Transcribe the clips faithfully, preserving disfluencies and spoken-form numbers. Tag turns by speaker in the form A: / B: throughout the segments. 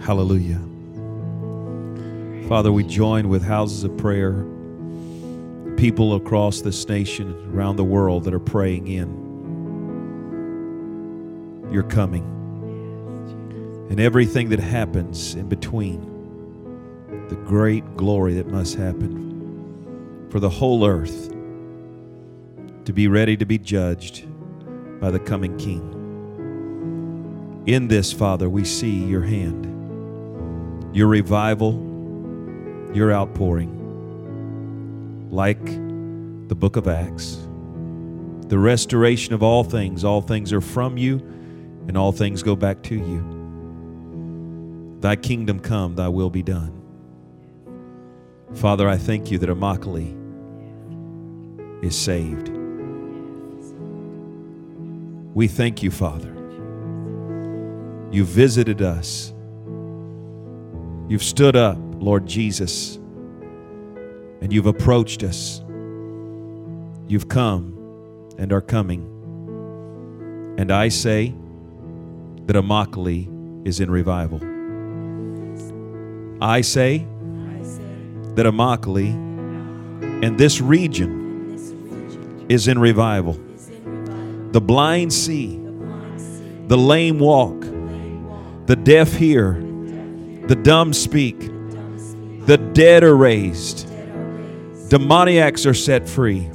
A: Hallelujah. Father, we join with houses of prayer, people across this nation, around the world that are praying in Your coming and everything that happens in between, the great glory that must happen for the whole earth to be ready to be judged by the coming King. In this, Father, we see Your hand, Your revival, Your outpouring, like the book of Acts, the restoration of all things. All things are from You, and all things go back to You. Thy kingdom come, Thy will be done. Father, I thank You that Immokalee is saved. We thank You, Father. You visited us. You've stood up, Lord Jesus, and You've approached us. You've come and are coming. And I say that Immokalee is in revival. I say that Immokalee and this region is in revival. The blind see, the lame walk, the deaf hear, the dumb speak, the dead are raised, demoniacs are set free,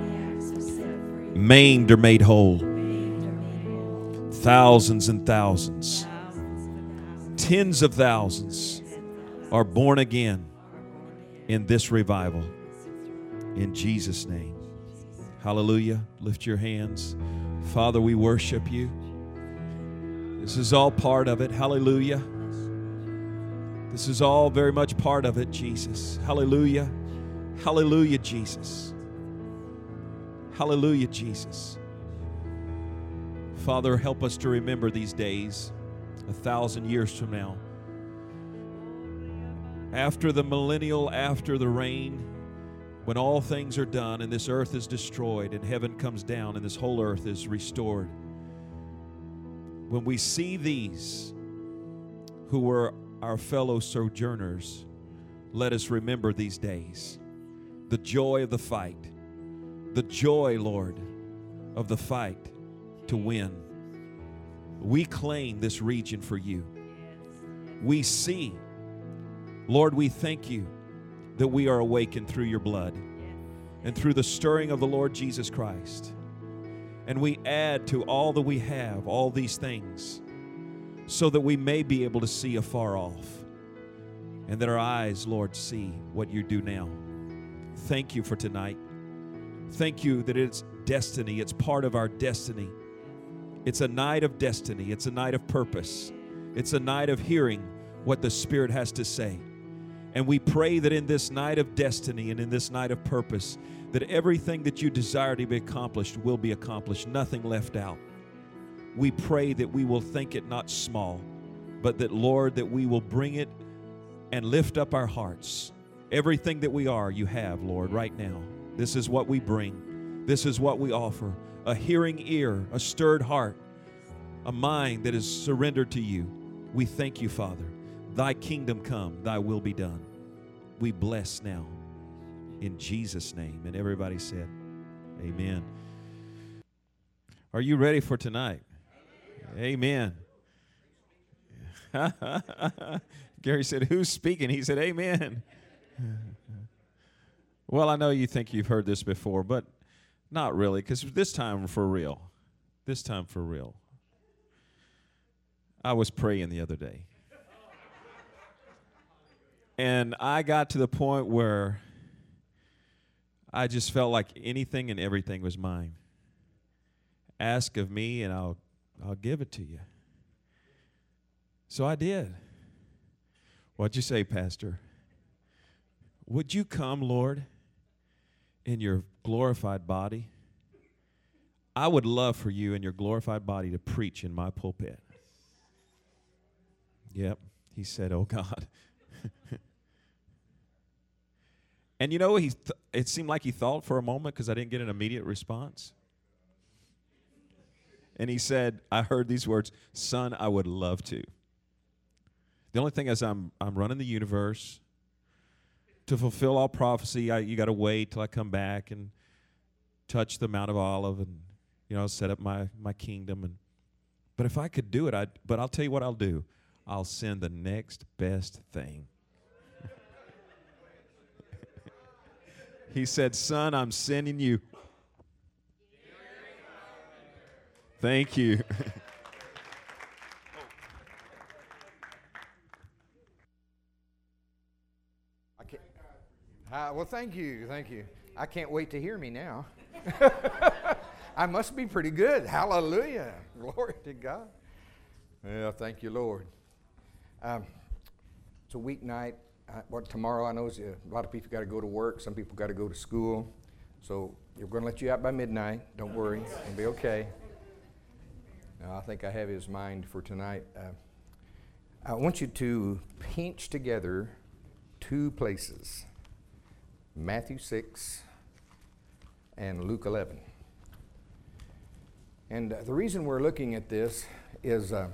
A: maimed are made whole. Thousands and thousands, tens of thousands are born again in this revival. In Jesus' name. Hallelujah. Lift your hands. Father, we worship You. This is all part of it. Hallelujah. This is all very much part of it, Jesus. Hallelujah. Hallelujah, Jesus. Hallelujah, Jesus. Father, help us to remember these days a thousand years from now. After the millennial, after the reign, when all things are done and this earth is destroyed and heaven comes down and this whole earth is restored. When we see these who were our fellow sojourners, let us remember these days. The joy of the fight. The joy, Lord, of the fight to win. We claim this region for You. We see, Lord, we thank You that we are awakened through Your blood and through the stirring of the Lord Jesus Christ. And we add to all that we have, all these things, so that we may be able to see afar off and that our eyes, Lord, see what You do now. Thank You for tonight. Thank You that it's destiny. It's part of our destiny. It's a night of destiny. It's a night of purpose. It's a night of hearing what the Spirit has to say. And we pray that in this night of destiny and in this night of purpose, that everything that You desire to be accomplished will be accomplished, nothing left out. We pray that we will think it not small, but that, Lord, that we will bring it and lift up our hearts. Everything that we are, You have, Lord, right now. This is what we bring. This is what we offer. A hearing ear, a stirred heart, a mind that is surrendered to You. We thank You, Father. Thy kingdom come, Thy will be done. We bless now in Jesus' name. And everybody said, amen. Are you ready for tonight? Amen. Gary said, who's speaking? He said, amen. Well, I know you think you've heard this before, but not really, because this time for real. This time for real. I was praying the other day. And I got to the point where I just felt like anything and everything was mine. Ask of me and I'll I'll give it to you. So I did. What'd you say, Pastor? Would You come, Lord, in Your glorified body? I would love for You in Your glorified body to preach in my pulpit. Yep. He said, oh, God. And you know, he th- it seemed like he thought for a moment because I didn't get an immediate response. And he said, I heard these words, son, I would love to. The only thing is I'm I'm running the universe. To fulfill all prophecy, I, you got to wait till I come back and touch the Mount of Olive and, you know, set up my, my kingdom. And but if I could do it, I'd, but I'll tell you what I'll do. I'll send the next best thing. He said, son, I'm sending you. Thank you.
B: Uh, well, thank you, thank you. I can't wait to hear me now. I must be pretty good. Hallelujah. Glory to God. Well, thank you, Lord. Um, it's a weeknight. Uh, well, tomorrow I know is, uh, a lot of people got to go to work. Some people got to go to school. So we're going to let you out by midnight. Don't worry. It'll be okay. Uh, I think I have his mind for tonight. Uh, I want you to pinch together two places. Matthew six and Luke eleven. And uh, the reason we're looking at this is uh,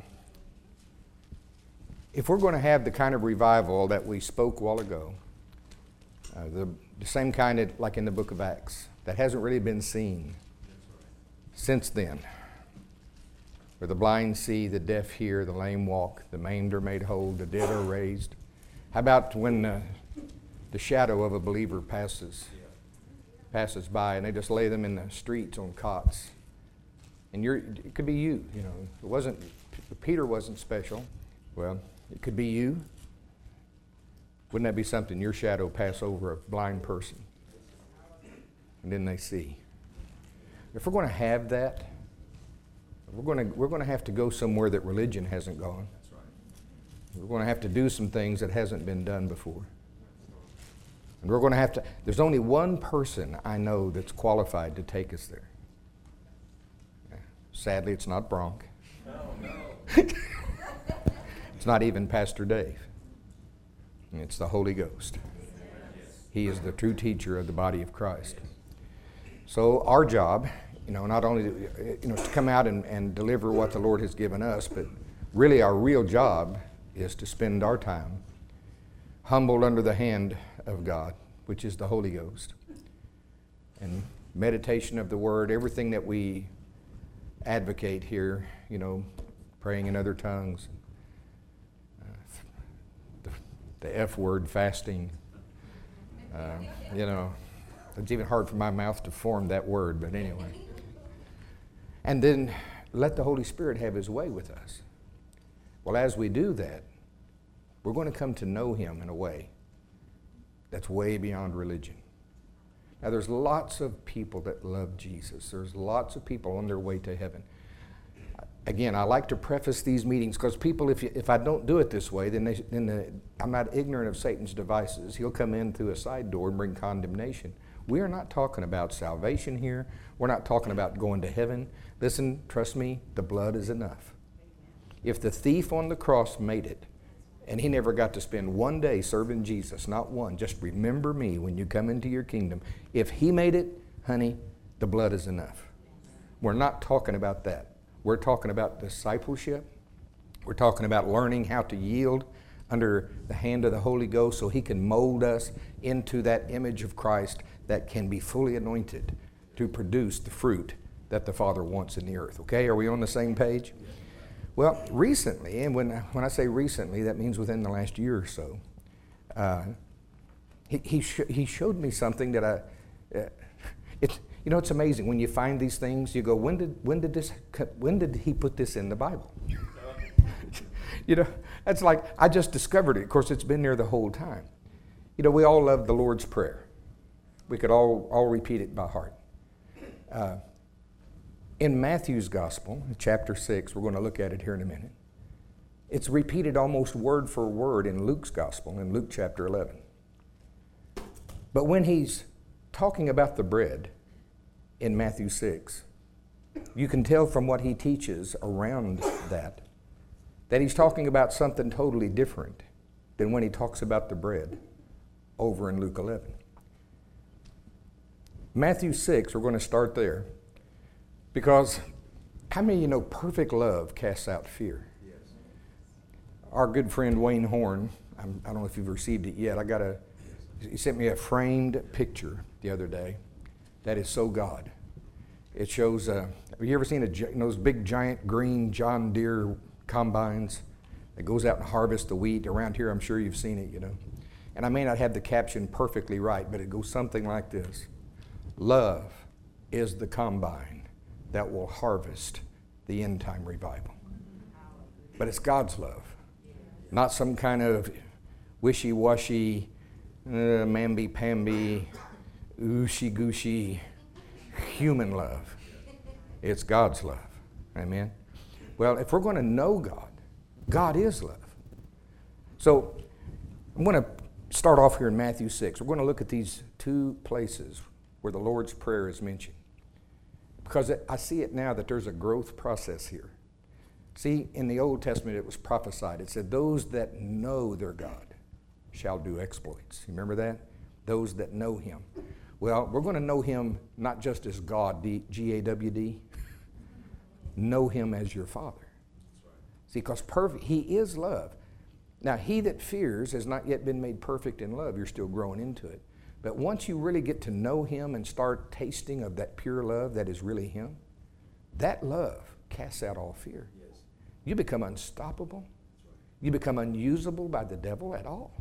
B: if we're going to have the kind of revival that we spoke a while ago, uh, the, the same kind of, like in the book of Acts, that hasn't really been seen since then, where the blind see, the deaf hear, the lame walk, the maimed are made whole, the dead are raised. How about when uh, the shadow of a believer passes passes by, and they just lay them in the streets on cots. And you're, it could be you, you know. It wasn't, Peter wasn't special. Well, it could be you. Wouldn't that be something? Your shadow pass over a blind person, and then they see. If we're going to have that, we're going to we're going to have to go somewhere that religion hasn't gone. That's right. We're going to have to do some things that hasn't been done before. And we're going to have to, there's only one person I know that's qualified to take us there. Sadly, it's not Bronk. No, no. It's not even Pastor Dave. It's the Holy Ghost. He is the true teacher of the body of Christ. So our job, you know, not only to, you know, to come out and, and deliver what the Lord has given us, but really our real job is to spend our time humbled under the hand of God, which is the Holy Ghost, and meditation of the Word, everything that we advocate here, you know, praying in other tongues, uh, the, the F word, fasting, uh, you know, it's even hard for my mouth to form that word, but anyway. And then let the Holy Spirit have His way with us. Well, as we do that, we're going to come to know Him in a way that's way beyond religion. Now, there's lots of people that love Jesus. There's lots of people on their way to heaven. Again, I like to preface these meetings because people, if you, if I don't do it this way, then, they, then the, I'm not ignorant of Satan's devices. He'll come in through a side door and bring condemnation. We are not talking about salvation here. We're not talking about going to heaven. Listen, trust me, the blood is enough. If the thief on the cross made it, and he never got to spend one day serving Jesus, not one. Just remember me when you come into your kingdom. If he made it, honey, the blood is enough. We're not talking about that. We're talking about discipleship. We're talking about learning how to yield under the hand of the Holy Ghost so He can mold us into that image of Christ that can be fully anointed to produce the fruit that the Father wants in the earth. Okay, are we on the same page? Well, recently, and when, when I say recently, that means within the last year or so, uh, he, he, sh- he showed me something that I, uh, it, you know, it's amazing. When you find these things, you go, when did, when did, this, when did he put this in the Bible? You know, that's like, I just discovered it. Of course, it's been there the whole time. You know, we all love the Lord's Prayer. We could all, all repeat it by heart. Uh, In Matthew's Gospel, chapter six, we're going to look at it here in a minute. It's repeated almost word for word in Luke's Gospel, in Luke chapter eleven. But when he's talking about the bread in Matthew six, you can tell from what he teaches around that, that he's talking about something totally different than when he talks about the bread over in Luke eleven. Matthew six, we're going to start there. Because how many of you know perfect love casts out fear? Yes. our good friend Wayne Horn, I'm, I don't know if you've received it yet. I got a, he sent me a framed picture the other day that is so God. It shows, uh, have you ever seen a, you know, those big giant green John Deere combines that goes out and harvests the wheat? Around here, I'm sure you've seen it, you know. And I may not have the caption perfectly right, but it goes something like this. Love is the combine that will harvest the end time revival. But it's God's love, not some kind of wishy-washy, uh, mamby-pamby, ooshy-gooshy human love. It's God's love. Amen? Well, if we're going to know God, God is love. So I'm going to start off here in Matthew six. We're going to look at these two places where the Lord's Prayer is mentioned. Because I see it now that there's a growth process here. See, in the Old Testament it was prophesied. It said, those that know their God shall do exploits. You remember that? Those that know Him. Well, we're going to know Him not just as God, G A W D. Know Him as your Father. See, because perfect, He is love. Now, he that fears has not yet been made perfect in love. You're still growing into it. But once you really get to know Him and start tasting of that pure love that is really Him, that love casts out all fear. Yes. You become unstoppable. Right. You become unusable by the devil at all.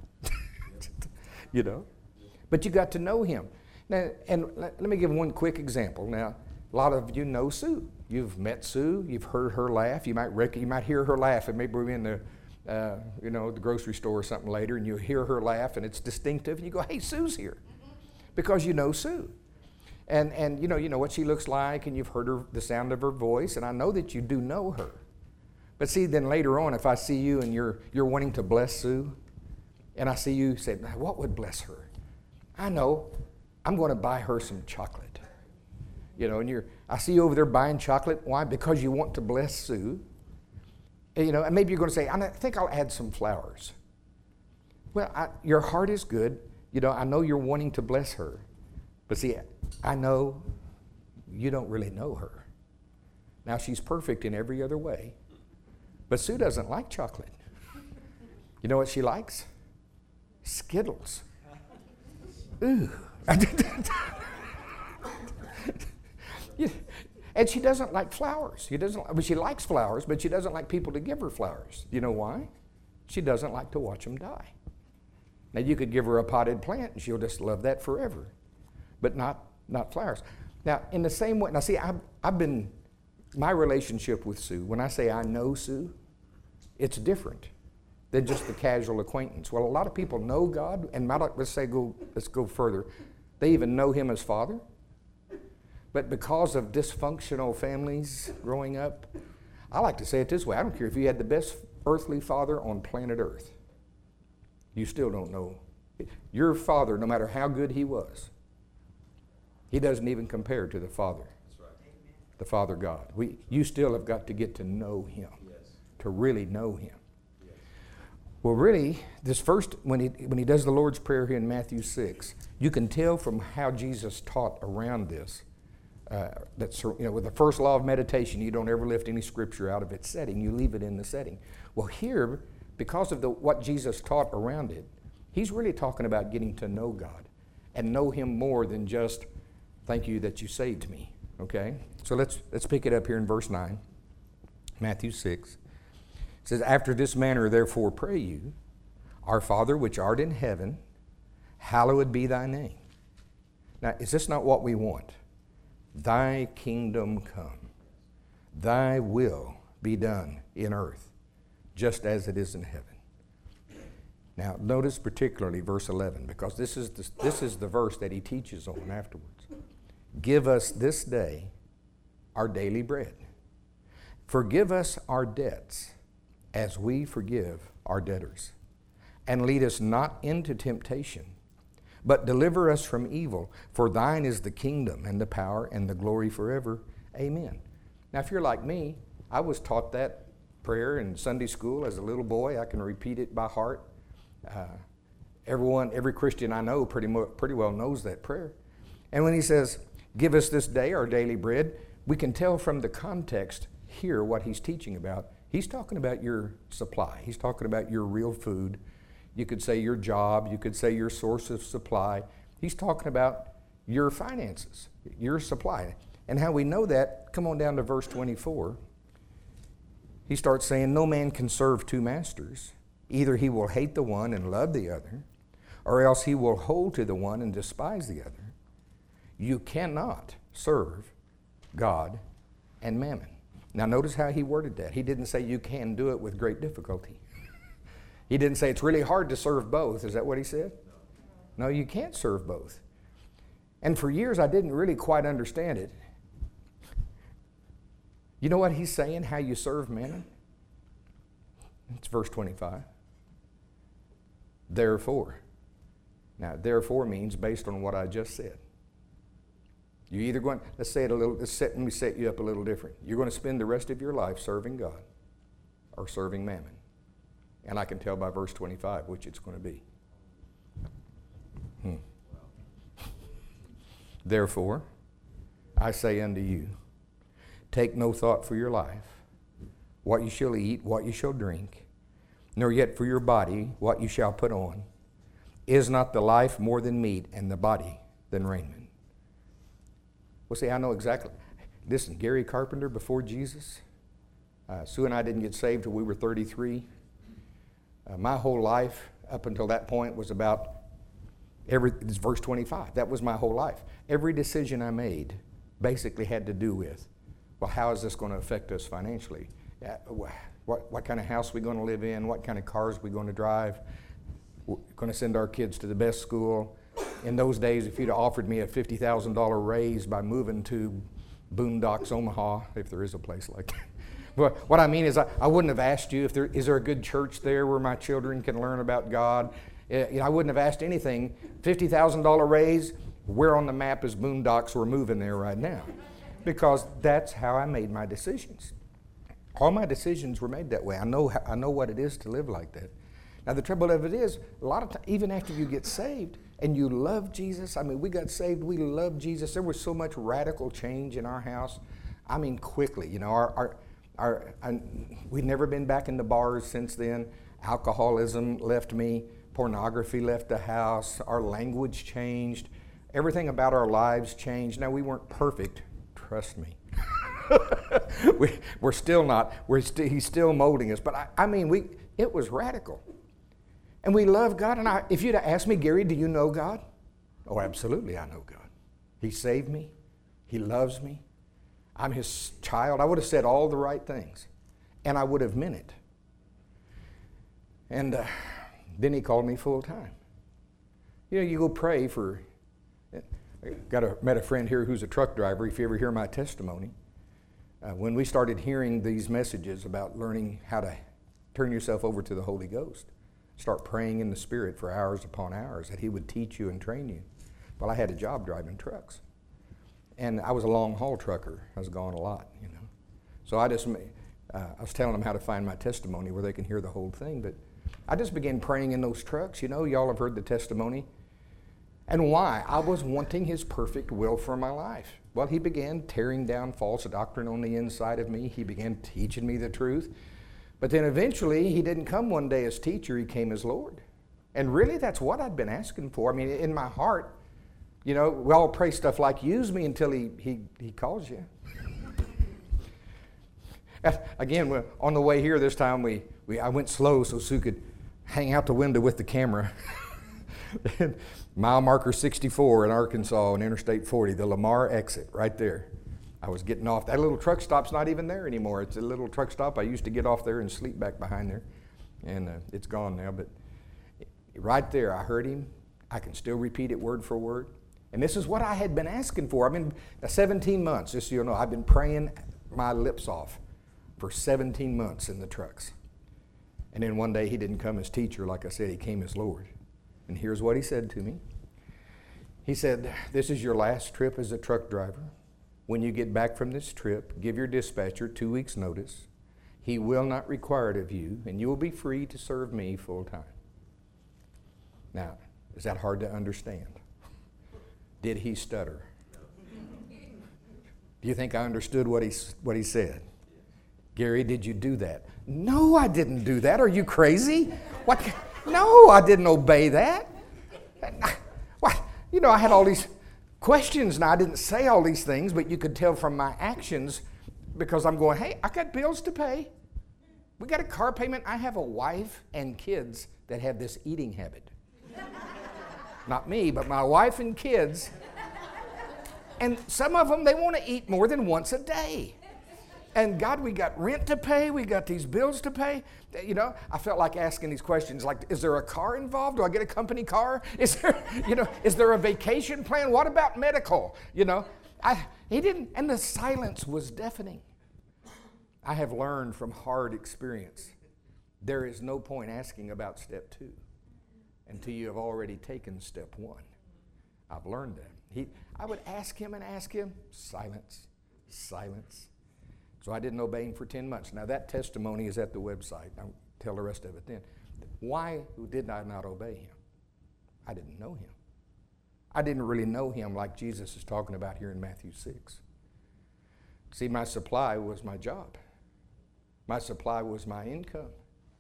B: You know? But you got to know Him. Now, and let, let me give one quick example. Now, a lot of you know Sue. You've met Sue. You've heard her laugh. You might rec- you might hear her laugh, and maybe we're in the Uh, you know, the grocery store or something later, and you hear her laugh, and it's distinctive, and you go, hey, Sue's here. Because you know Sue. And, and you know, you know what she looks like, and you've heard her, the sound of her voice, and I know that you do know her. But see, then later on, if I see you and you're, you're wanting to bless Sue, and I see you say, what would bless her? I know, I'm going to buy her some chocolate. You know, and you're, I see you over there buying chocolate. Why? Because you want to bless Sue. You know, and maybe you're going to say, I think I'll add some flowers. Well, I, your heart is good. You know, I know you're wanting to bless her. But see, I know you don't really know her. Now, she's perfect in every other way. But Sue doesn't like chocolate. You know what she likes? Skittles. Ooh. Yeah. And she doesn't like flowers. She doesn't. I mean, she likes flowers, but she doesn't like people to give her flowers. You know why? She doesn't like to watch them die. Now, you could give her a potted plant, and she'll just love that forever, but not not flowers. Now, in the same way, now see, I've, I've been, my relationship with Sue, when I say I know Sue, it's different than just the casual acquaintance. Well, a lot of people know God, and my, let's say go, let's go further. They even know Him as Father. But because of dysfunctional families growing up, I like to say it this way. I don't care if you had the best earthly father on planet Earth. You still don't know. Your father, no matter how good he was, he doesn't even compare to the Father. That's right. The Father God. We, you still have got to get to know Him, yes. To really know Him. Yes. Well, really, this first, when he, when he does the Lord's Prayer here in Matthew six, you can tell from how Jesus taught around this. Uh, that's, you know, with the first law of meditation, you don't ever lift any scripture out of its setting. You leave it in the setting. Well, here, because of the, what Jesus taught around it, He's really talking about getting to know God and know Him more than just, thank you that you saved me, okay? So let's, let's pick it up here in verse nine, Matthew six. It says, after this manner, therefore, pray you, our Father which art in heaven, hallowed be thy name. Now, is this not what we want? Thy kingdom come, thy will be done in earth, just as it is in heaven. Now, notice particularly verse eleven, because this is the, this is the verse that he teaches on afterwards. Give us this day our daily bread. Forgive us our debts as we forgive our debtors. And lead us not into temptation, but deliver us from evil. For thine is the kingdom and the power and the glory forever. Amen. Now, if you're like me, I was taught that prayer in Sunday school as a little boy. I can repeat it by heart. Uh, everyone, every Christian I know pretty, mo- pretty well knows that prayer. And when he says, give us this day our daily bread, we can tell from the context here what he's teaching about He's talking about your supply. He's talking about your real food. You could say your job. You could say your source of supply. He's talking about your finances, your supply. And how we know that, come on down to verse twenty-four. He starts saying, no man can serve two masters. Either he will hate the one and love the other, or else he will hold to the one and despise the other. You cannot serve God and mammon. Now notice how he worded that. He didn't say you can do it with great difficulty. He didn't say it's really hard to serve both. Is that what he said? No, you can't serve both. And for years I didn't really quite understand it. You know what he's saying, how you serve mammon? It's verse twenty-five. Therefore. Now, therefore means based on what I just said. You're either going, let's say it a little, let's set, let me set you up a little different. You're going to spend the rest of your life serving God or serving mammon. And I can tell by verse twenty-five which it's going to be. Hmm. Therefore, I say unto you, take no thought for your life, what you shall eat, what you shall drink, nor yet for your body, what you shall put on. Is not the life more than meat, and the body than raiment? Well, see, I know exactly. Listen, Gary Carpenter, before Jesus, uh, Sue and I didn't get saved till we were thirty-three. Uh, my whole life up until that point was about, every, it's verse twenty-five, that was my whole life. Every decision I made basically had to do with, well, how is this going to affect us financially? Uh, what, what kind of house are we going to live in? What kind of cars are we going to drive? We're going to send our kids to the best school. In those days, if you'd have offered me a fifty thousand dollars raise by moving to Boondocks, Omaha, if there is a place like that. But what I mean is I, I wouldn't have asked you, if there is there a good church there where my children can learn about God? Uh, you know, I wouldn't have asked anything. fifty thousand dollars raise, where on the map is Boondocks? We're moving there right now. Because that's how I made my decisions. All my decisions were made that way. I know, I know what it is to live like that. Now, the trouble of it is, a lot of times, even after you get saved and you love Jesus, I mean, we got saved, we love Jesus. There was so much radical change in our house. I mean, quickly. You know, our, our, our, our we've never been back in the bars since then. Alcoholism left me. Pornography left the house. Our language changed. Everything about our lives changed. Now, we weren't perfect. Trust me. we, we're still not. We're st- he's still molding us. But I, I mean, we it was radical. And we love God. And I, if you'd have asked me, Gary, do you know God? Oh, absolutely, I know God. He saved me. He loves me. I'm his child. I would have said all the right things. And I would have meant it. And uh, then he called me full time. You know, you go pray for... I got a, met a friend here who's a truck driver. If you ever hear my testimony, uh, when we started hearing these messages about learning how to turn yourself over to the Holy Ghost, start praying in the Spirit for hours upon hours, that he would teach you and train you. Well, I had a job driving trucks. And I was a long-haul trucker. I was gone a lot, you know. So I just, uh, I was telling them how to find my testimony where they can hear the whole thing. But I just began praying in those trucks. You know, y'all have heard the testimony. And why? I was wanting his perfect will for my life. Well, he began tearing down false doctrine on the inside of me. He began teaching me the truth. But then eventually, he didn't come one day as teacher, he came as Lord. And really, that's what I'd been asking for. I mean, in my heart, you know, we all pray stuff like, use me until he, he, he calls you. Again, on the way here this time, we, we I went slow so Sue could hang out the window with the camera. Mile marker sixty-four in Arkansas on Interstate forty, the Lamar exit right there. I was getting off. That little truck stop's not even there anymore. It's a little truck stop. I used to get off there and sleep back behind there. And uh, it's gone now. But right there, I heard him. I can still repeat it word for word. And this is what I had been asking for. I've been uh, seventeen months, just so you know, I've been praying my lips off for seventeen months in the trucks. And then one day he didn't come as teacher, like I said, he came as Lord. And here's what he said to me. He said, this is your last trip as a truck driver. When you get back from this trip, give your dispatcher two weeks' notice. He will not require it of you, and you will be free to serve me full time. Now, is that hard to understand? Did he stutter? Do you think I understood what he, what he said? Gary, did you do that? No, I didn't do that. Are you crazy? What? No, I didn't obey that. What? You know, I had all these questions, and I didn't say all these things, but you could tell from my actions because I'm going, hey, I got bills to pay. We got a car payment. I have a wife and kids that have this eating habit. Not me, but my wife and kids. And some of them, they want to eat more than once a day. And God, we got rent to pay. We got these bills to pay. You know, I felt like asking these questions like, is there a car involved? Do I get a company car? Is there, you know, is there a vacation plan? What about medical? You know, I, he didn't, and the silence was deafening. I have learned from hard experience, there is no point asking about step two until you have already taken step one. I've learned that. He, I would ask him and ask him, silence, silence. So I didn't obey him for ten months. Now that testimony is at the website. I'll tell the rest of it then. Why did I not obey him? I didn't know him. I didn't really know him like Jesus is talking about here in Matthew six. See, my supply was my job. My supply was my income.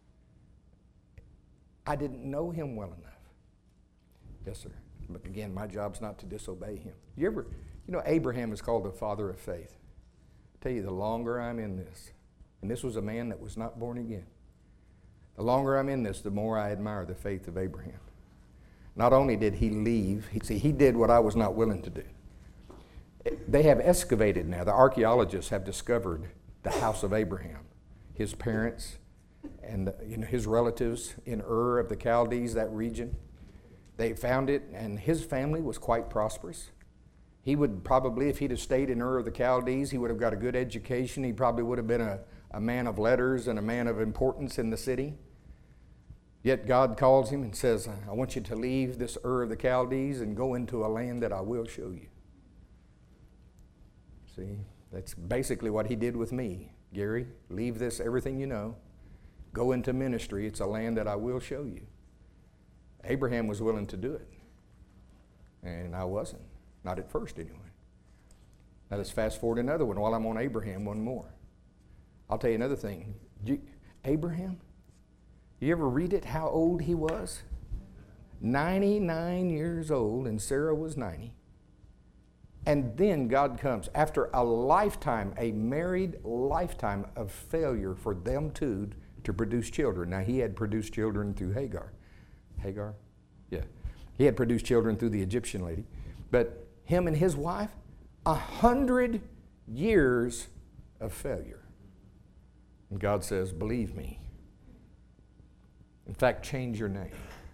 B: I didn't know him well enough. Yes, sir. But again, my job's not to disobey him. You ever, you know, Abraham is called the father of faith. I tell you, the longer I'm in this, and this was a man that was not born again, the longer I'm in this, the more I admire the faith of Abraham. Not only did he leave, he, see, he did what I was not willing to do. They have excavated now, the archaeologists have discovered the house of Abraham, his parents, and you know, his relatives in Ur of the Chaldees, that region. They found it, and his family was quite prosperous. He would probably, if he'd have stayed in Ur of the Chaldees, he would have got a good education. He probably would have been a, a man of letters and a man of importance in the city. Yet God calls him and says, I want you to leave this Ur of the Chaldees and go into a land that I will show you. See, that's basically what he did with me. Gary, leave this, everything you know. Go into ministry. It's a land that I will show you. Abraham was willing to do it. And I wasn't. Not at first, anyway. Now let's fast forward another one while I'm on Abraham, one more. I'll tell you another thing. You, Abraham, you ever read it, how old he was? ninety-nine years old, and Sarah was ninety. And then God comes, after a lifetime, a married lifetime of failure for them two to produce children. Now, he had produced children through Hagar. Hagar? Yeah. He had produced children through the Egyptian lady. But him and his wife, a hundred years of failure. And God says, believe me. In fact, change your name.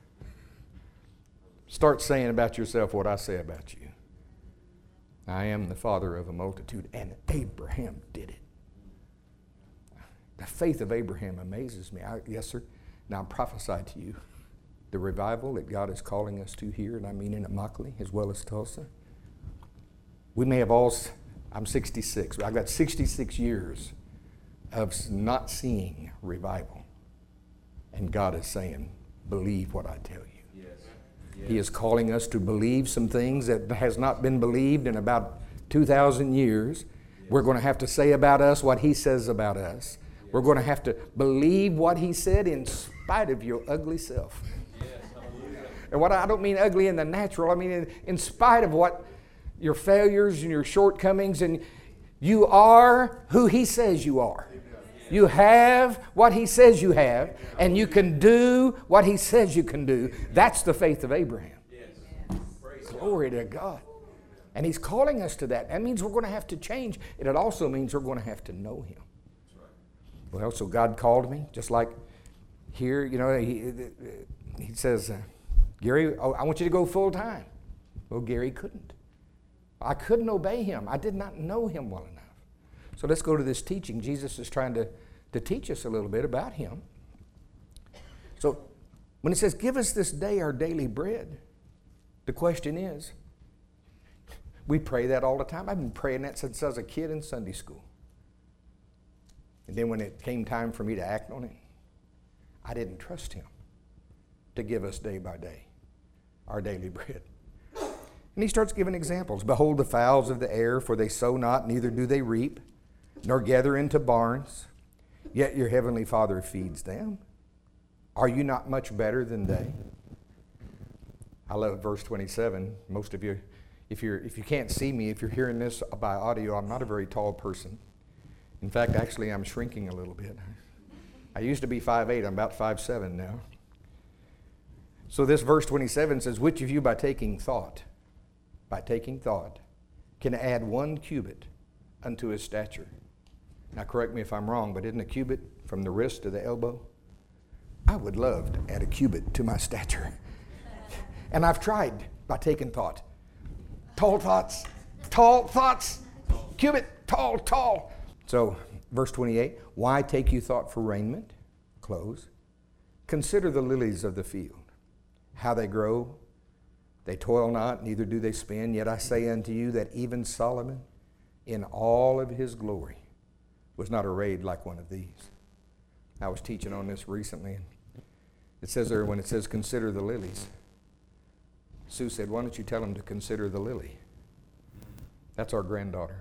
B: Start saying about yourself what I say about you. I am the father of a multitude, and Abraham did it. The faith of Abraham amazes me. I, yes, sir. Now I prophesy to you the revival that God is calling us to here, and I mean in Immokalee as well as Tulsa. We may have all, I'm sixty-six, I've got sixty-six years of not seeing revival. And God is saying, believe what I tell you. He is calling us to believe some things that has not been believed in about two thousand years. We're going to have to say about us what He says about us. We're going to have to believe what He said in spite of your ugly self. And what I don't mean ugly in the natural, I mean in, in spite of what your failures and your shortcomings, and you are who He says you are. You have what He says you have, and you can do what He says you can do. That's the faith of Abraham. Yes. Glory to God. And He's calling us to that. That means we're going to have to change. And it also means we're going to have to know Him. Well, so God called me, just like here, you know, He, he says, uh, Gary, oh, I want you to go full time. Well, Gary couldn't. I couldn't obey Him. I did not know Him well enough. So let's go to this teaching. Jesus is trying to, to teach us a little bit about Him. So when He says, give us this day our daily bread, the question is, we pray that all the time. I've been praying that since I was a kid in Sunday school. And then when it came time for me to act on it, I didn't trust Him to give us day by day our daily bread. And He starts giving examples. Behold the fowls of the air, for they sow not, neither do they reap, nor gather into barns, yet your heavenly Father feeds them. Are you not much better than they? I love verse twenty-seven. Most of you, if you're if you can't see me, if you're hearing this by audio, I'm not a very tall person. In fact, actually, I'm shrinking a little bit. I used to be five eight. I'm about five seven now. So this verse twenty-seven says, which of you by taking thought, by taking thought, can add one cubit unto his stature? Now correct me if I'm wrong, but isn't a cubit from the wrist to the elbow? I would love to add a cubit to my stature. And I've tried by taking thought. Tall thoughts, tall thoughts, cubit, tall, tall. So, verse twenty-eight, why take you thought for raiment, clothes? Consider the lilies of the field, how they grow. They toil not, neither do they spin. Yet I say unto you that even Solomon, in all of his glory, was not arrayed like one of these. I was teaching on this recently. It says there, when it says consider the lilies, Sue said, why don't you tell them to consider the lily? That's our granddaughter.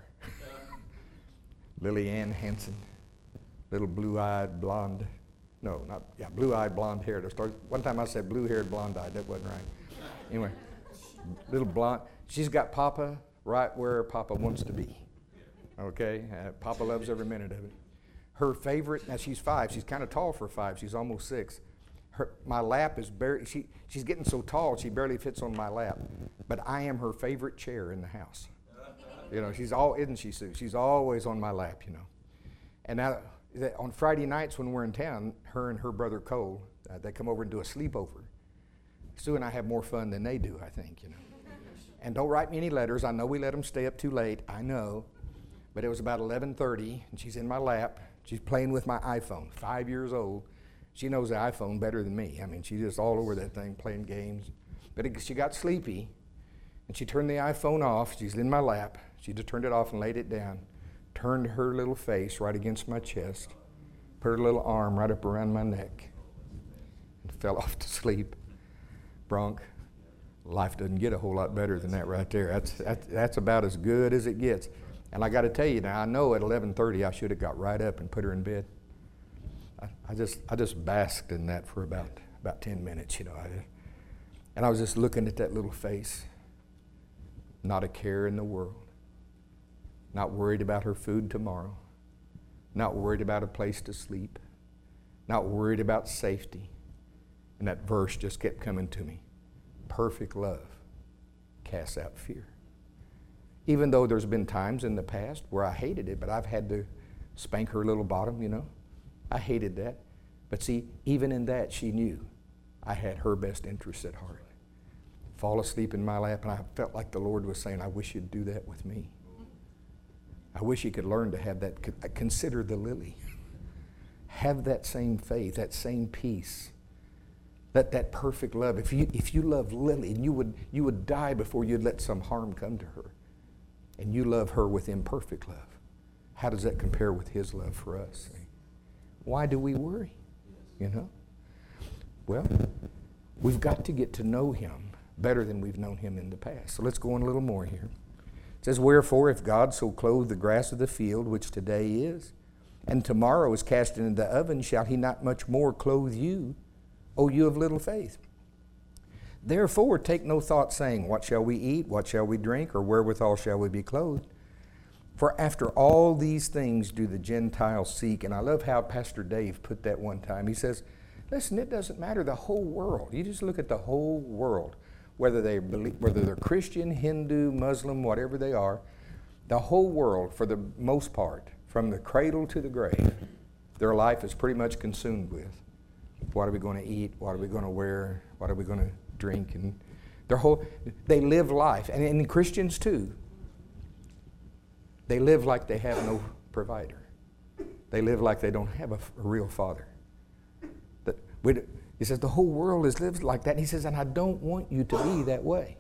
B: Lily Ann Hansen, little blue-eyed blonde. No, not, yeah, blue-eyed blonde-haired. One time I said blue-haired blonde-eyed. That wasn't right. Anyway, little blonde. She's got Papa right where Papa wants to be. Okay? Uh, Papa loves every minute of it. Her favorite, now she's five. She's kind of tall for five. She's almost six. Her, my lap is barely, she, she's getting so tall she barely fits on my lap. But I am her favorite chair in the house. You know, she's all, isn't she, Sue? She's always on my lap, you know. And now, on Friday nights when we're in town, her and her brother Cole, uh, they come over and do a sleepover. Sue and I have more fun than they do, I think, you know. And don't write me any letters. I know we let them stay up too late. I know. But it was about eleven thirty, and she's in my lap. She's playing with my iPhone, five years old. She knows the iPhone better than me. I mean, she's just all over that thing playing games. But it, she got sleepy, and she turned the iPhone off. She's in my lap. She just turned it off and laid it down, turned her little face right against my chest, put her little arm right up around my neck, and fell off to sleep. Bronk, life doesn't get a whole lot better than that right there. That's, that's, that's about as good as it gets. And I got to tell you now, I know at eleven thirty I should have got right up and put her in bed. I, I just I just basked in that for about, about ten minutes, you know. I, and I was just looking at that little face. Not a care in the world. Not worried about her food tomorrow. Not worried about a place to sleep. Not worried about safety. And that verse just kept coming to me. Perfect love casts out fear. Even though there's been times in the past where I hated it, but I've had to spank her little bottom, you know. I hated that. But see, even in that, she knew I had her best interests at heart. Fall asleep in my lap, and I felt like the Lord was saying, I wish you'd do that with me. I wish you could learn to have that. Consider the lily. Have that same faith, that same peace, that, that perfect love. If you, if you love Lily, and you would, you would die before you'd let some harm come to her, and you love her with imperfect love, how does that compare with his love for us? Why do we worry? You know? Well, we've got to get to know him better than we've known him in the past. So let's go on a little more here. It says, wherefore, if God so clothe the grass of the field, which today is, and tomorrow is cast into the oven, shall he not much more clothe you, O you of little faith? Therefore, take no thought, saying, what shall we eat, what shall we drink, or wherewithal shall we be clothed? For after all these things do the Gentiles seek. And I love how Pastor Dave put that one time. He says, listen, it doesn't matter, the whole world. You just look at the whole world, whether they believe, whether they're Christian, Hindu, Muslim, whatever they are, the whole world, for the most part, from the cradle to the grave, their life is pretty much consumed with what are we going to eat, what are we going to wear, what are we going to drink, and their whole, they live life, and, and Christians too, they live like they have no provider. They live like they don't have a, a real father. That we, he says the whole world is lives like that, and he says, and I don't want you to be that way.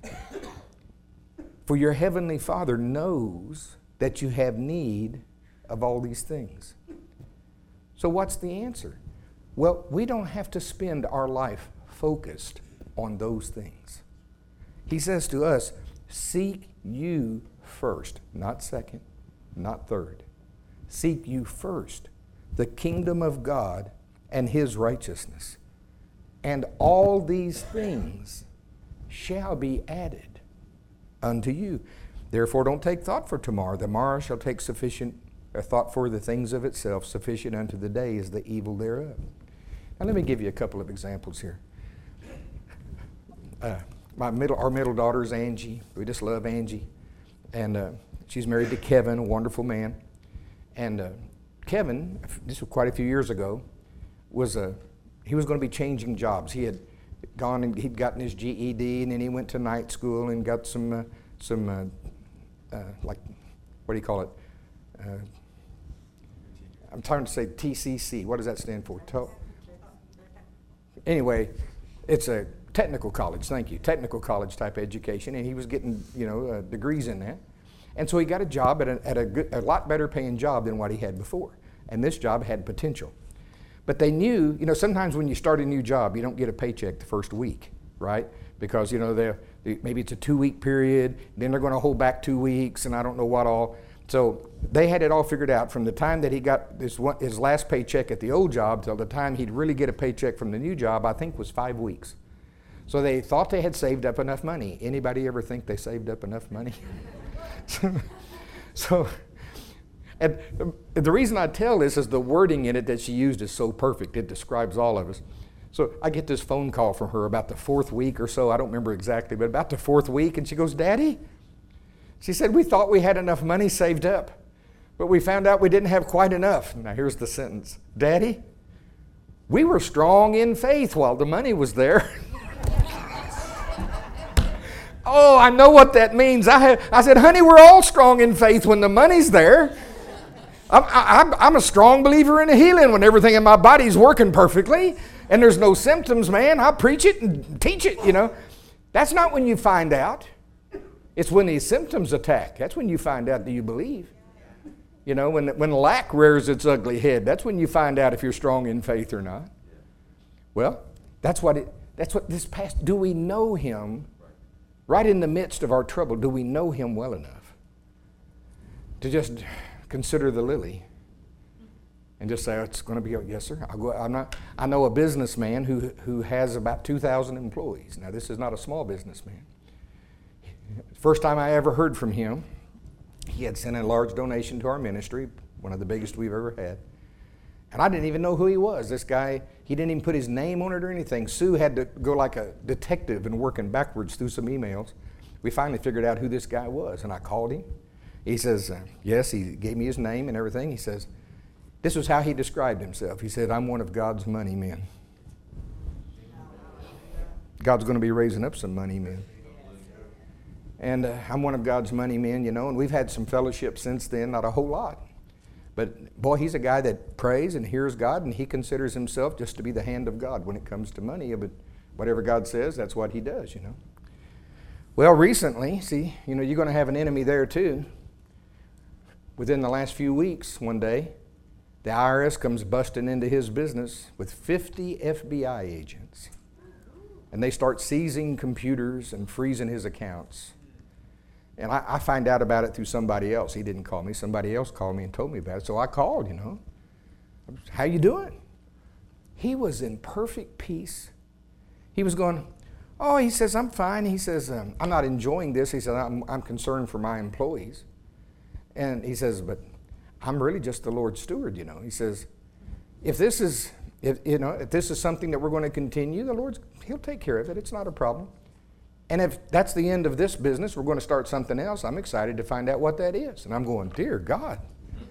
B: For your heavenly Father knows that you have need of all these things. So what's the answer? Well, we don't have to spend our life focused on those things. He says to us, seek you first, not second, not third. Seek you first the kingdom of God and his righteousness, and all these things shall be added unto you. Therefore don't take thought for tomorrow. The morrow shall take sufficient uh, thought for the things of itself. Sufficient unto the day is the evil thereof. Now let me give you a couple of examples here. Uh, my middle, our middle daughter is Angie. We just love Angie. And uh, she's married to Kevin, a wonderful man. And uh, Kevin, this was quite a few years ago, was a, he was going to be changing jobs. He had gone and he'd gotten his G E D, and then he went to night school and got some, uh, some uh, uh, like, what do you call it? Uh, I'm trying to say T C C. What does that stand for? To- anyway, it's a technical college, thank you, technical college type education, and he was getting, you know, uh, degrees in that. And so he got a job at, a, at a, good, a lot better paying job than what he had before. And this job had potential. But they knew, you know, sometimes when you start a new job, you don't get a paycheck the first week, right? Because, you know, they're, they, maybe it's a two-week period, then they're going to hold back two weeks, and I don't know what all. So they had it all figured out from the time that he got this one, his last paycheck at the old job till the time he'd really get a paycheck from the new job, I think was five weeks. So they thought they had saved up enough money. Anybody ever think they saved up enough money? so, and the reason I tell this is the wording in it that she used is so perfect. It describes all of us. So I get this phone call from her about the fourth week or so. I don't remember exactly, but about the fourth week. And she goes, Daddy, she said, we thought we had enough money saved up, but we found out we didn't have quite enough. Now here's the sentence. Daddy, we were strong in faith while the money was there. Oh, I know what that means. I, had, I said, honey, we're all strong in faith when the money's there. I'm, I'm, I'm a strong believer in a healing when everything in my body's working perfectly and there's no symptoms, man. I preach it and teach it, you know. That's not when you find out. It's when these symptoms attack. That's when you find out that you believe. You know, when, when lack rears its ugly head, that's when you find out if you're strong in faith or not. Well, that's what it, that's what this past, do we know him right in the midst of our trouble? Do we know him well enough to just consider the lily and just say, oh, it's going to be, yes, sir. I'll go, I'm not, I know a businessman who, who has about two thousand employees. Now, this is not a small businessman. First time I ever heard from him, he had sent a large donation to our ministry, one of the biggest we've ever had. And I didn't even know who he was. This guy, he didn't even put his name on it or anything. Sue had to go like a detective and working backwards through some emails. We finally figured out who this guy was, and I called him. He says, uh, yes, he gave me his name and everything. He says, this was how he described himself. He said, I'm one of God's money men. God's going to be raising up some money men. And uh, I'm one of God's money men, you know, and we've had some fellowship since then, not a whole lot. But boy, he's a guy that prays and hears God, and he considers himself just to be the hand of God when it comes to money. But whatever God says, that's what he does, you know. Well, recently, see, you know, you're going to have an enemy there too. Within the last few weeks, one day, the I R S comes busting into his business with fifty F B I agents. And they start seizing computers and freezing his accounts. And I, I find out about it through somebody else. He didn't call me. Somebody else called me and told me about it. So I called, you know. How you doing? He was in perfect peace. He was going, oh, he says, I'm fine. He says, um, I'm not enjoying this. He said, I'm, I'm concerned for my employees. And he says, but I'm really just the Lord's steward, you know. He says, if this is, if, you know, if this is something that we're going to continue, the Lord's, he'll take care of it. It's not a problem. And if that's the end of this business, we're going to start something else. I'm excited to find out what that is. And I'm going, dear God.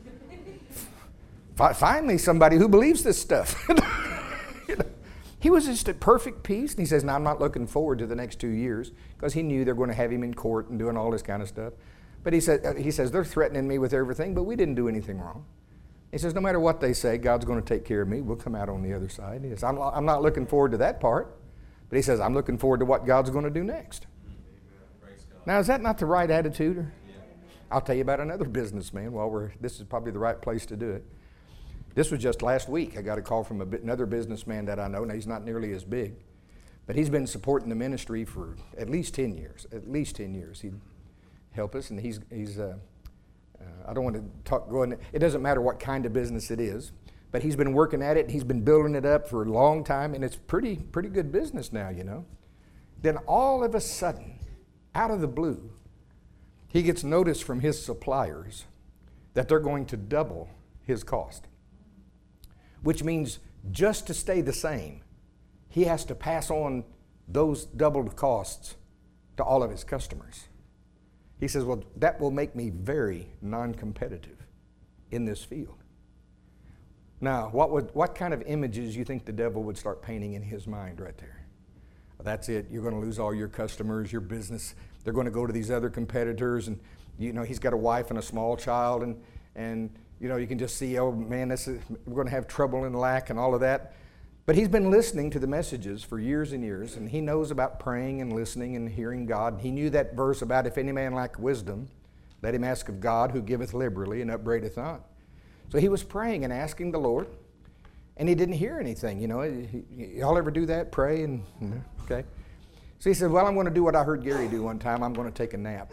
B: Finally, somebody who believes this stuff. You know, he was just at perfect peace. And he says, now I'm not looking forward to the next two years because he knew they're going to have him in court and doing all this kind of stuff. But he, said, he says, they're threatening me with everything, but we didn't do anything wrong. He says, no matter what they say, God's going to take care of me. We'll come out on the other side. He says, I'm, I'm not looking forward to that part. But he says, I'm looking forward to what God's going to do next. Now, is that not the right attitude? Yeah. I'll tell you about another businessman while we're, this is probably the right place to do it. This was just last week. I got a call from a, another businessman that I know. Now, he's not nearly as big, but he's been supporting the ministry for at least ten years. At least ten years. He'd help us, and he's, he's uh, uh, I don't want to talk, go in, it doesn't matter what kind of business it is, But he's been working at it, and he's been building it up for a long time, and it's pretty, pretty good business now, you know. Then all of a sudden, out of the blue, he gets notice from his suppliers that they're going to double his cost. Which means just to stay the same, he has to pass on those doubled costs to all of his customers. He says, well, that will make me very non-competitive in this field. Now, what would, what kind of images you think the devil would start painting in his mind right there? Well, that's it. You're going to lose all your customers, your business. They're going to go to these other competitors, and you know he's got a wife and a small child, and and you know you can just see, oh man, this is, we're going to have trouble and lack and all of that. But he's been listening to the messages for years and years, and he knows about praying and listening and hearing God. He knew that verse about if any man lack wisdom, let him ask of God, who giveth liberally and upbraideth not. So he was praying and asking the Lord, and he didn't hear anything. You know, he, y'all ever do that? Pray and, you know, okay. So he said, well, I'm going to do what I heard Gary do one time. I'm going to take a nap.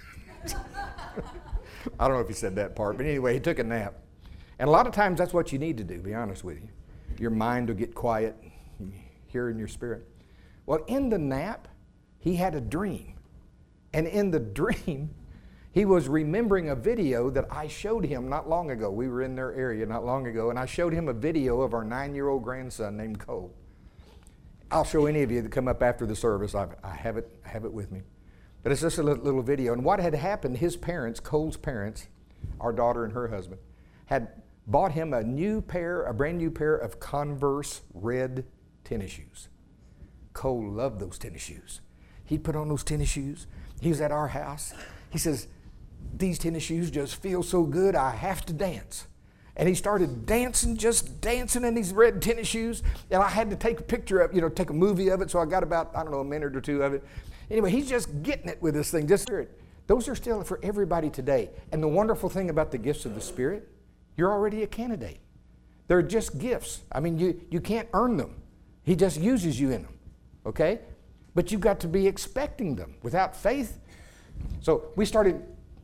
B: I don't know if he said that part, but anyway, he took a nap. And a lot of times that's what you need to do, to be honest with you. Your mind will get quiet, hear in your spirit. Well, in the nap, he had a dream. And in the dream, he was remembering a video that I showed him not long ago. We were in their area not long ago, and I showed him a video of our nine-year-old grandson named Cole. I'll show any of you that come up after the service. I, I have it, I have it with me. But it's just a little, little video. And what had happened, his parents, Cole's parents, our daughter and her husband, had bought him a new pair, a brand new pair of Converse red tennis shoes. Cole loved those tennis shoes. He put on those tennis shoes. He was at our house. He says, these tennis shoes just feel so good, I have to dance. And he started dancing, just dancing in these red tennis shoes. And I had to take a picture of, you know, take a movie of it. So I got about, I don't know, a minute or two of it. Anyway, he's just getting it with this thing. Just Spirit. Those are still for everybody today. And the wonderful thing about the gifts of the Spirit, you're already a candidate. They're just gifts. I mean, you, you can't earn them. He just uses you in them, okay? But you've got to be expecting them. Without faith. So we started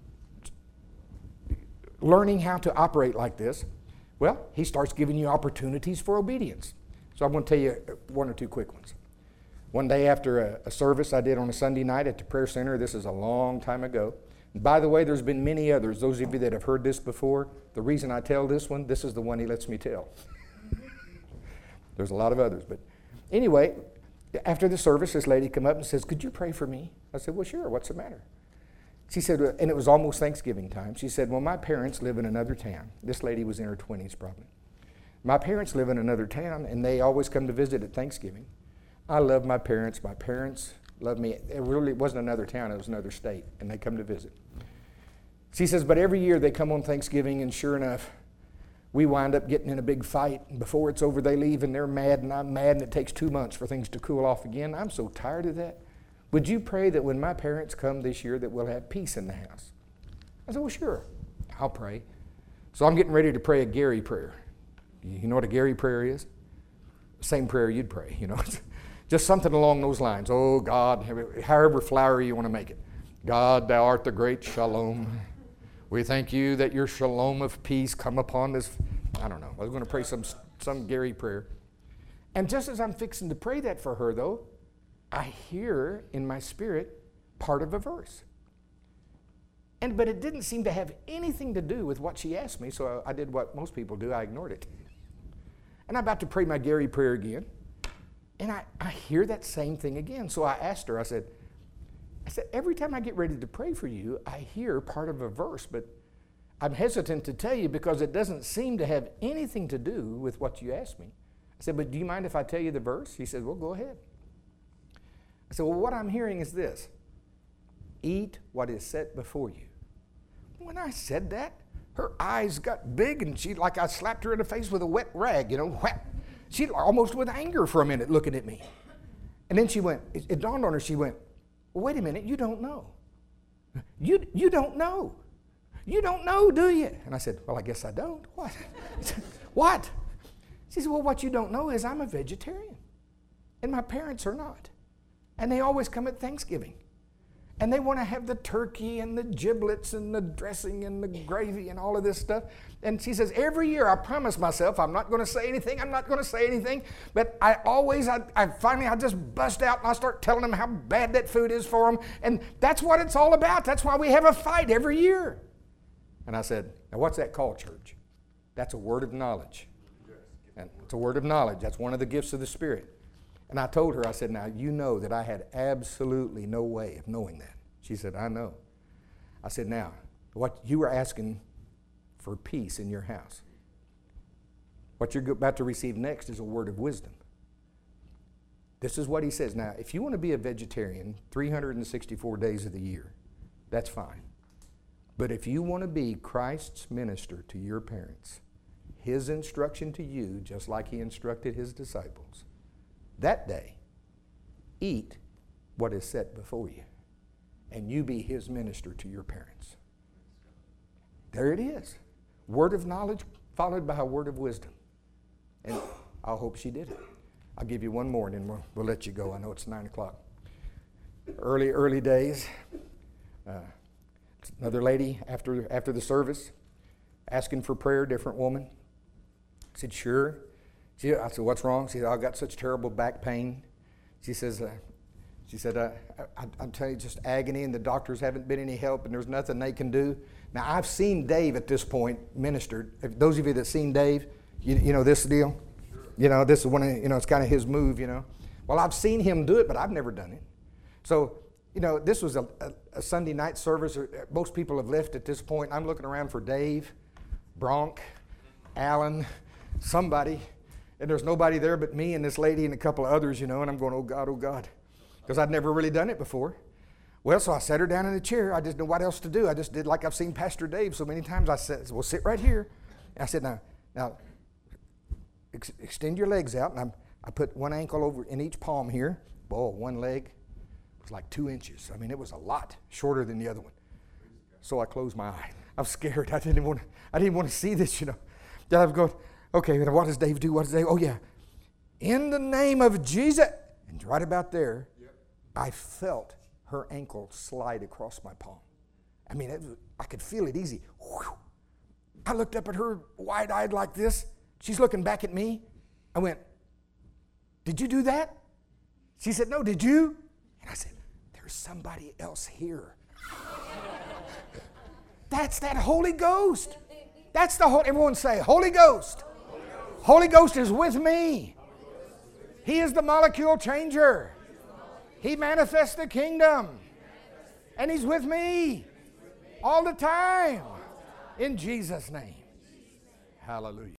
B: learning how to operate like this. Well, he starts giving you opportunities for obedience. So I'm going to tell you one or two quick ones. One day after a, a service I did on a Sunday night at the prayer center, this is a long time ago. And by the way, there's been many others. Those of you that have heard this before, the reason I tell this one, this is the one he lets me tell. There's a lot of others. But anyway, after the service, this lady came up and says, could you pray for me? I said, well, sure. What's the matter? She said, and it was almost Thanksgiving time. She said, well, my parents live in another town. This lady was in her twenties probably. My parents live in another town, and they always come to visit at Thanksgiving. I love my parents. My parents love me. It really wasn't another town. It was another state, and they come to visit. She says, but every year they come on Thanksgiving, and sure enough, we wind up getting in a big fight. And before it's over, they leave, and they're mad, and I'm mad, and it takes two months for things to cool off again. I'm so tired of that. Would you pray that when my parents come this year that we'll have peace in the house? I said, well, sure. I'll pray. So I'm getting ready to pray a Gary prayer. You know what a Gary prayer is? Same prayer you'd pray, you know. Just something along those lines. Oh, God, however flowery you want to make it. God, thou art the great shalom. We thank you that your shalom of peace come upon this. I don't know. I was going to pray some, some Gary prayer. And just as I'm fixing to pray that for her, though, I hear in my spirit part of a verse. And but it didn't seem to have anything to do with what she asked me, so I, I did what most people do. I ignored it. And I'm about to pray my Gary prayer again. And I, I hear that same thing again. So I asked her, I said, I said, every time I get ready to pray for you, I hear part of a verse, but I'm hesitant to tell you because it doesn't seem to have anything to do with what you asked me. I said, but do you mind if I tell you the verse? He said, well, go ahead. I said, well, what I'm hearing is this. Eat what is set before you. When I said that, her eyes got big and she, like I slapped her in the face with a wet rag, you know, whap. She almost with anger for a minute looking at me. And then she went, it, it dawned on her, she went, well, wait a minute, you don't know. You, you don't know. You don't know, do you? And I said, well, I guess I don't. What? What? She said, well, what you don't know is I'm a vegetarian. And my parents are not. And they always come at Thanksgiving. And they want to have the turkey and the giblets and the dressing and the gravy and all of this stuff. And she says, every year I promise myself I'm not going to say anything, I'm not going to say anything. But I always, I, I finally, I just bust out and I start telling them how bad that food is for them. And that's what it's all about. That's why we have a fight every year. And I said, now what's that called, church? That's a word of knowledge. And it's a word of knowledge. That's one of the gifts of the Spirit. And I told her, I said, now you know that I had absolutely no way of knowing that. She said, I know. I said, now, what you were asking for peace in your house. What you're about to receive next is a word of wisdom. This is what he says. Now, if you want to be a vegetarian three hundred sixty-four days of the year, that's fine. But if you want to be Christ's minister to your parents, his instruction to you, just like he instructed his disciples, that day, eat what is set before you, and you be his minister to your parents. There it is. Word of knowledge followed by a word of wisdom. And I hope she did it. I'll give you one more and then we'll, we'll let you go. I know it's nine o'clock. Early, early days. Uh, another lady after, after the service asking for prayer, different woman. I said, sure. She, I said, what's wrong? She said, I've got such terrible back pain. She says, uh, she said, uh, I, I'm telling you, just agony, and the doctors haven't been any help, and there's nothing they can do. Now, I've seen Dave at this point ministered. If those of you that seen Dave, you, you know this deal? Sure. You know, this is one of, you know, it's kind of his move, you know. Well, I've seen him do it, but I've never done it. So, you know, this was a, a, a Sunday night service. Most people have left at this point. I'm looking around for Dave, Bronk, Alan, somebody. And there's nobody there but me and this lady and a couple of others, you know, and I'm going, oh, God, oh, God. Because I'd never really done it before. Well, so I sat her down in a chair. I didn't know what else to do. I just did like I've seen Pastor Dave so many times. I said, well, sit right here. And I said, now, now ex- extend your legs out. And I'm, I put one ankle over in each palm here. Boy, one leg was like two inches. I mean, it was a lot shorter than the other one. So I closed my eye. I'm scared. I didn't want to, I didn't want to see this, you know. Then I've gone, okay, what does Dave do? What does Dave? Oh, yeah. In the name of Jesus. And right about there, yep. I felt her ankle slide across my palm. I mean, it, I could feel it easy. Whew. I looked up at her wide-eyed like this. She's looking back at me. I went, did you do that? She said, no, did you? And I said, there's somebody else here. That's that Holy Ghost. That's the Holy, everyone say, Holy Ghost. Holy Ghost. Holy Ghost is with me. He is the molecule changer. He manifests the kingdom. And he's with me all the time. In Jesus' name. Hallelujah.